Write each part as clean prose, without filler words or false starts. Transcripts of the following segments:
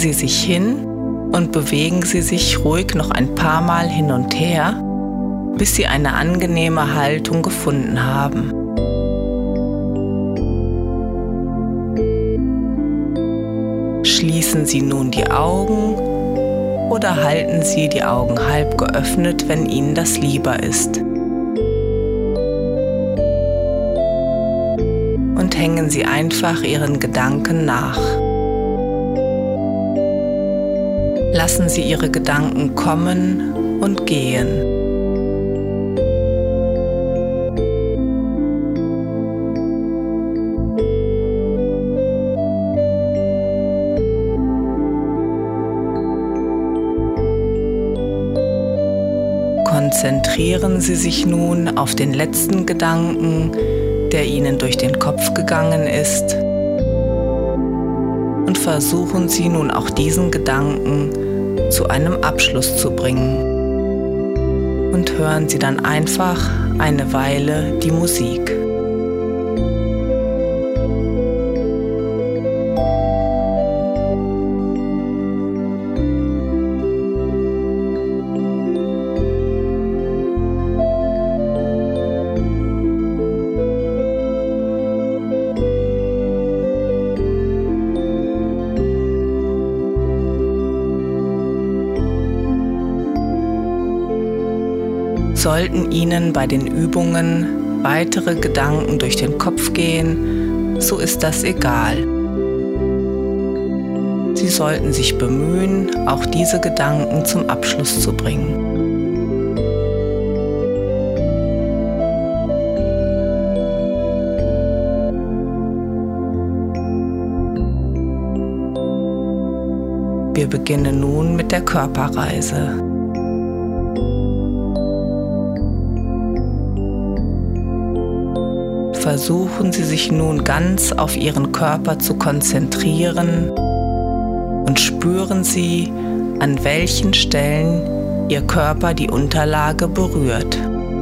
Sie sich hin und bewegen Sie sich ruhig noch ein paar Mal hin und her, bis Sie eine angenehme Haltung gefunden haben. Schließen Sie nun die Augen oder halten Sie die Augen halb geöffnet, wenn Ihnen das lieber ist. Und hängen Sie einfach Ihren Gedanken nach. Lassen Sie Ihre Gedanken kommen und gehen. Konzentrieren Sie sich nun auf den letzten Gedanken, der Ihnen durch den Kopf gegangen ist, und versuchen Sie nun auch diesen Gedanken zu einem Abschluss zu bringen. Und hören Sie dann einfach eine Weile die Musik. Sollten Ihnen bei den Übungen weitere Gedanken durch den Kopf gehen, so ist das egal. Sie sollten sich bemühen, auch diese Gedanken zum Abschluss zu bringen. Wir beginnen nun mit der Körperreise. Versuchen Sie sich nun ganz auf Ihren Körper zu konzentrieren und spüren Sie, an welchen Stellen Ihr Körper die Unterlage berührt.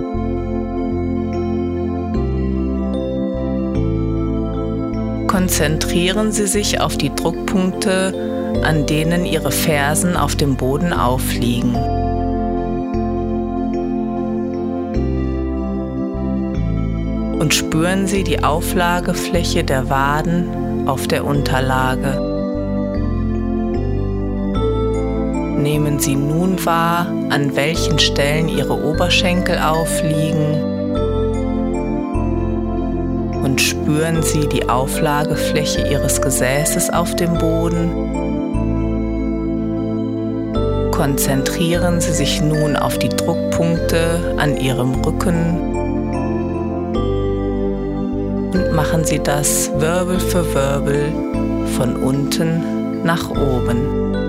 Konzentrieren Sie sich auf die Druckpunkte, an denen Ihre Fersen auf dem Boden aufliegen. Und spüren Sie die Auflagefläche der Waden auf der Unterlage. Nehmen Sie nun wahr, an welchen Stellen Ihre Oberschenkel aufliegen, und spüren Sie die Auflagefläche Ihres Gesäßes auf dem Boden. Konzentrieren Sie sich nun auf die Druckpunkte an Ihrem Rücken und machen Sie das Wirbel für Wirbel von unten nach oben.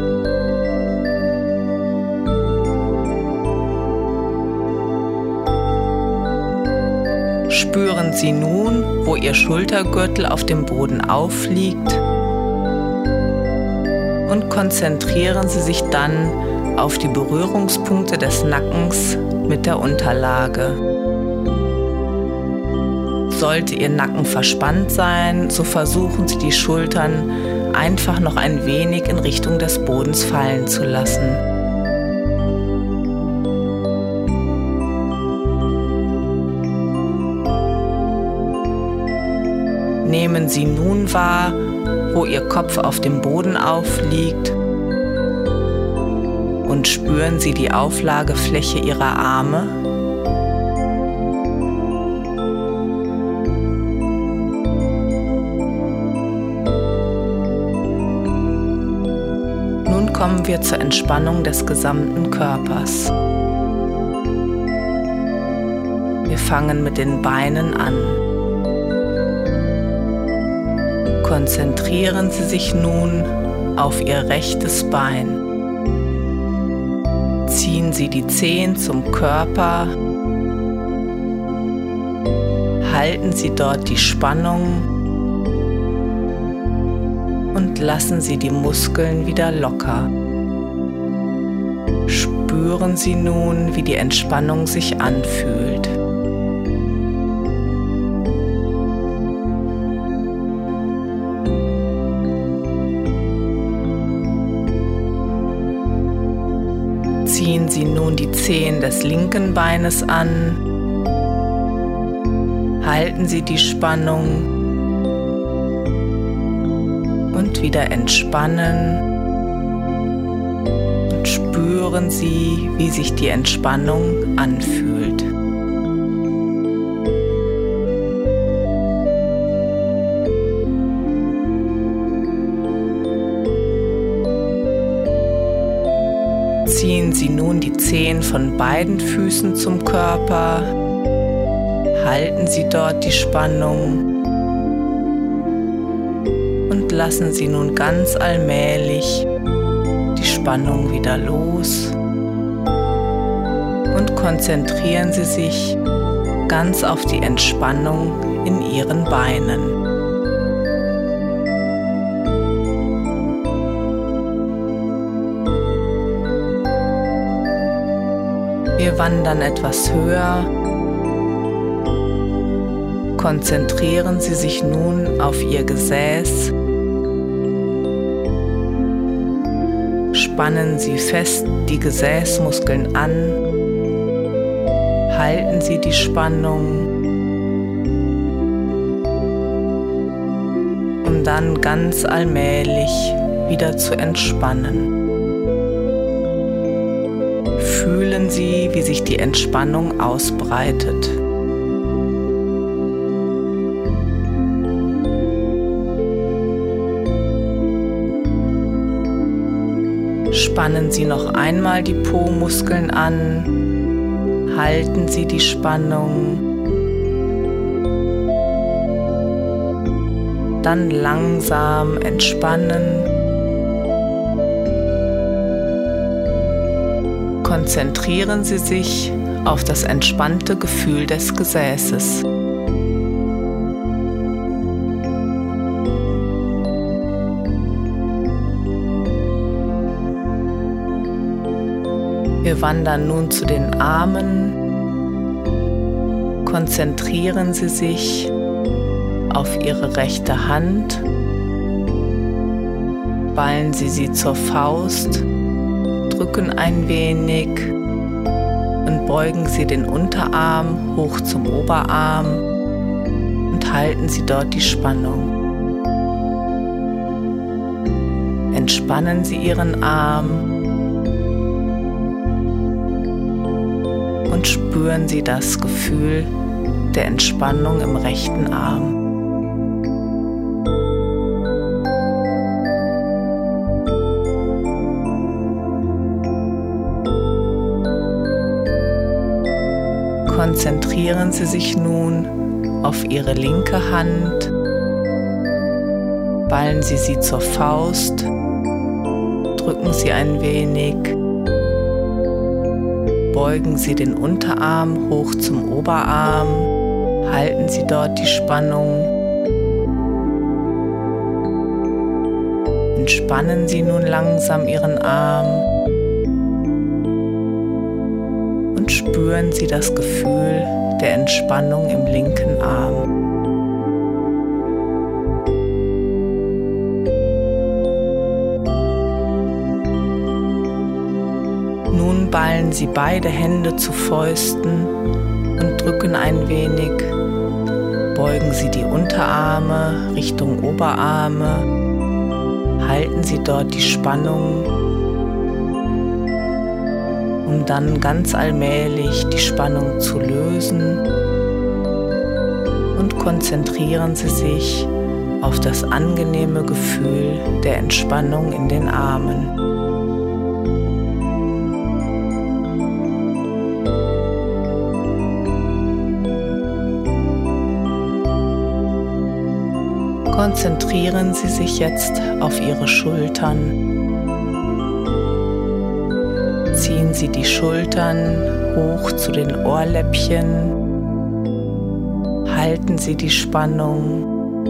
Spüren Sie nun, wo Ihr Schultergürtel auf dem Boden aufliegt, und konzentrieren Sie sich dann auf die Berührungspunkte des Nackens mit der Unterlage. Sollte Ihr Nacken verspannt sein, so versuchen Sie die Schultern einfach noch ein wenig in Richtung des Bodens fallen zu lassen. Nehmen Sie nun wahr, wo Ihr Kopf auf dem Boden aufliegt, und spüren Sie die Auflagefläche Ihrer Arme. Nun kommen wir zur Entspannung des gesamten Körpers. Wir fangen mit den Beinen an. Konzentrieren Sie sich nun auf Ihr rechtes Bein. Ziehen Sie die Zehen zum Körper. Halten Sie dort die Spannung und lassen Sie die Muskeln wieder locker. Spüren Sie nun, wie die Entspannung sich anfühlt. Ziehen Sie nun die Zehen des linken Beines an. Halten Sie die Spannung und wieder entspannen. Und spüren Sie, wie sich die Entspannung anfühlt. Ziehen Sie nun die Zehen von beiden Füßen zum Körper. Halten Sie dort die Spannung und lassen Sie nun ganz allmählich die Spannung wieder los und konzentrieren Sie sich ganz auf die Entspannung in Ihren Beinen. Wir wandern etwas höher. Konzentrieren Sie sich nun auf Ihr Gesäß. Spannen Sie fest die Gesäßmuskeln an. Halten Sie die Spannung, um dann ganz allmählich wieder zu entspannen. Fühlen Sie, wie sich die Entspannung ausbreitet. Spannen Sie noch einmal die Po-Muskeln an. Halten Sie die Spannung. Dann langsam entspannen. Konzentrieren Sie sich auf das entspannte Gefühl des Gesäßes. Wir wandern nun zu den Armen. Konzentrieren Sie sich auf Ihre rechte Hand. Ballen Sie sie zur Faust. Drücken ein wenig und beugen Sie den Unterarm hoch zum Oberarm und halten Sie dort die Spannung. Entspannen Sie Ihren Arm und spüren Sie das Gefühl der Entspannung im rechten Arm. Konzentrieren Sie sich nun auf Ihre linke Hand. Ballen Sie sie zur Faust. Drücken Sie ein wenig. Beugen Sie den Unterarm hoch zum Oberarm. Halten Sie dort die Spannung. Entspannen Sie nun langsam Ihren Arm. Spüren Sie das Gefühl der Entspannung im linken Arm. Nun ballen Sie beide Hände zu Fäusten und drücken ein wenig. Beugen Sie die Unterarme Richtung Oberarme. Halten Sie dort die Spannung, um dann ganz allmählich die Spannung zu lösen, und konzentrieren Sie sich auf das angenehme Gefühl der Entspannung in den Armen. Konzentrieren Sie sich jetzt auf Ihre Schultern. Ziehen Sie die Schultern hoch zu den Ohrläppchen. Halten Sie die Spannung.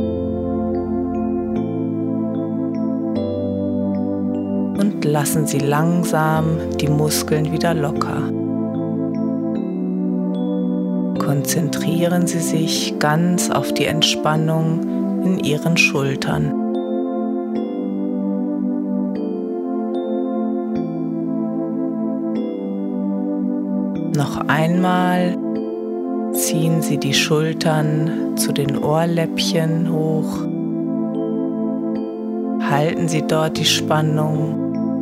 Und lassen Sie langsam die Muskeln wieder locker. Konzentrieren Sie sich ganz auf die Entspannung in Ihren Schultern. Noch einmal ziehen Sie die Schultern zu den Ohrläppchen hoch. Halten Sie dort die Spannung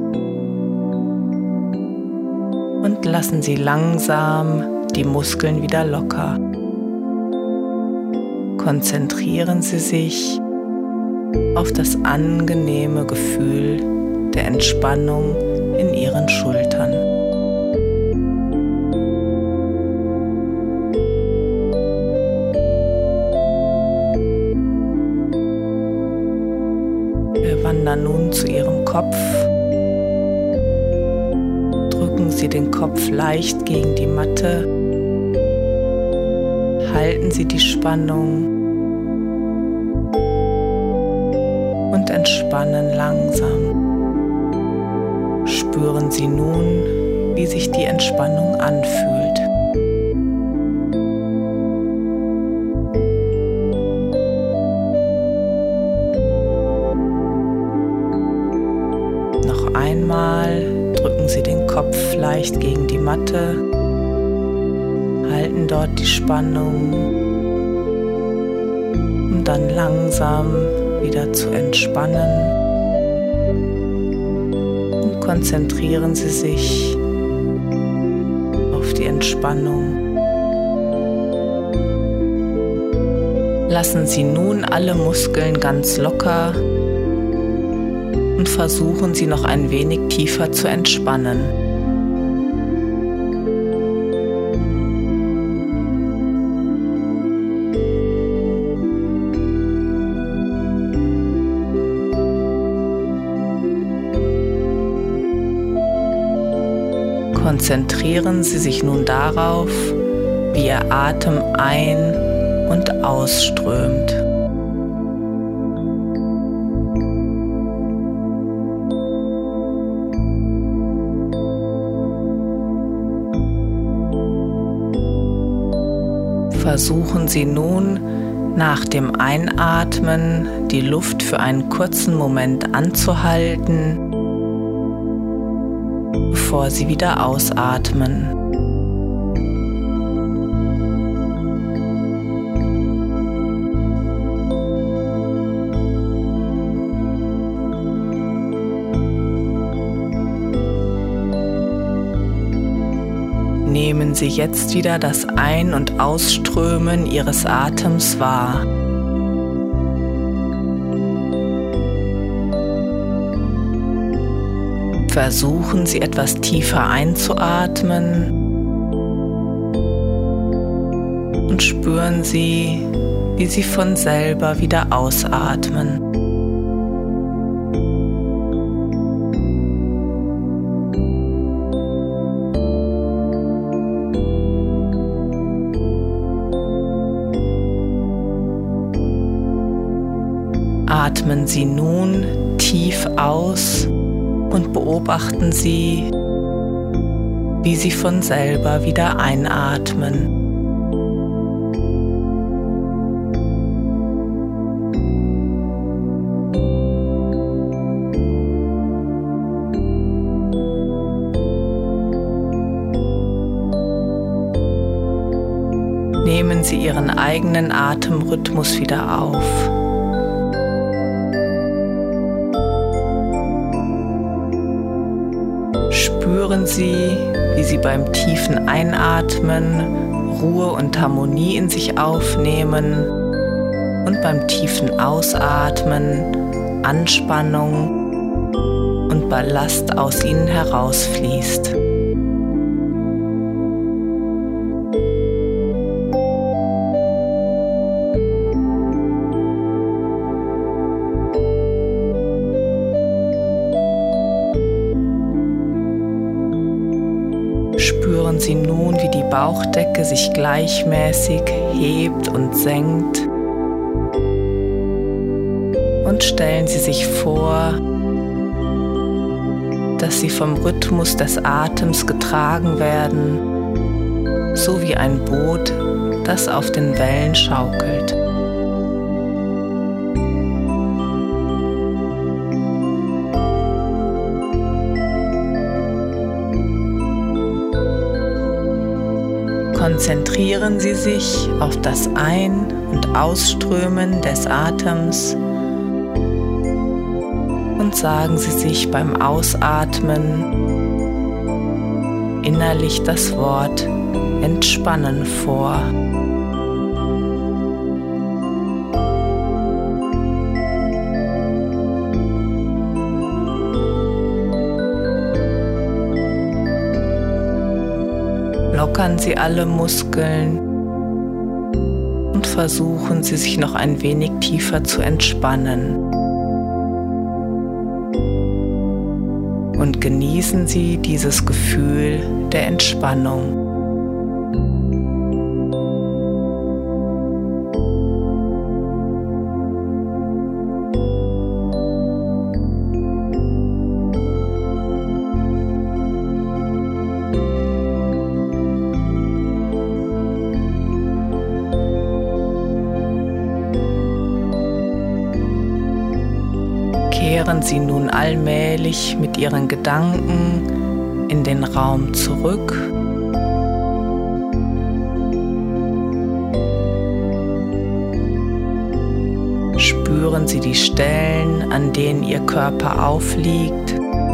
und lassen Sie langsam die Muskeln wieder locker. Konzentrieren Sie sich auf das angenehme Gefühl der Entspannung in Ihren Schultern. Wir wandern nun zu Ihrem Kopf. Drücken Sie den Kopf leicht gegen die Matte. Halten Sie die Spannung und entspannen langsam. Spüren Sie nun, wie sich die Entspannung anfühlt. Noch einmal drücken Sie den Kopf leicht gegen die Matte. Halten dort die Spannung, um dann langsam wieder zu entspannen. Und konzentrieren Sie sich auf die Entspannung. Lassen Sie nun alle Muskeln ganz locker und versuchen Sie noch ein wenig tiefer zu entspannen. Konzentrieren Sie sich nun darauf, wie Ihr Atem ein- und ausströmt. Versuchen Sie nun, nach dem Einatmen die Luft für einen kurzen Moment anzuhalten, bevor Sie wieder ausatmen. Nehmen Sie jetzt wieder das Ein- und Ausströmen Ihres Atems wahr. Versuchen Sie etwas tiefer einzuatmen und spüren Sie, wie Sie von selber wieder ausatmen. Atmen Sie nun tief aus und beobachten Sie, wie Sie von selber wieder einatmen. Nehmen Sie Ihren eigenen Atemrhythmus wieder auf. Spüren Sie, wie Sie beim tiefen Einatmen Ruhe und Harmonie in sich aufnehmen und beim tiefen Ausatmen Anspannung und Ballast aus Ihnen herausfließt. Spüren Sie nun, wie die Bauchdecke sich gleichmäßig hebt und senkt. Und stellen Sie sich vor, dass Sie vom Rhythmus des Atems getragen werden, so wie ein Boot, das auf den Wellen schaukelt. Konzentrieren Sie sich auf das Ein- und Ausströmen des Atems und sagen Sie sich beim Ausatmen innerlich das Wort Entspannen vor. Lockern Sie alle Muskeln und versuchen Sie sich noch ein wenig tiefer zu entspannen. Und genießen Sie dieses Gefühl der Entspannung. Kehren Sie nun allmählich mit Ihren Gedanken in den Raum zurück. Spüren Sie die Stellen, an denen Ihr Körper aufliegt,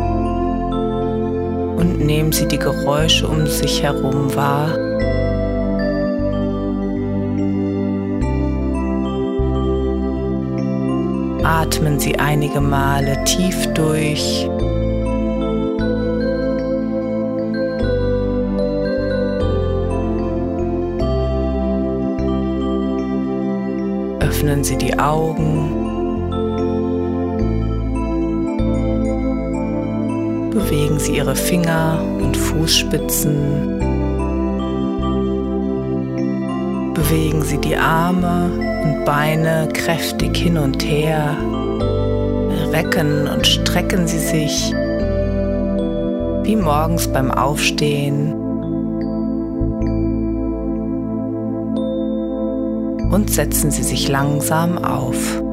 und nehmen Sie die Geräusche um sich herum wahr. Atmen Sie einige Male tief durch. Öffnen Sie die Augen. Bewegen Sie Ihre Finger und Fußspitzen. Bewegen Sie die Arme und Beine kräftig hin und her. Recken und strecken Sie sich wie morgens beim Aufstehen. Und setzen Sie sich langsam auf.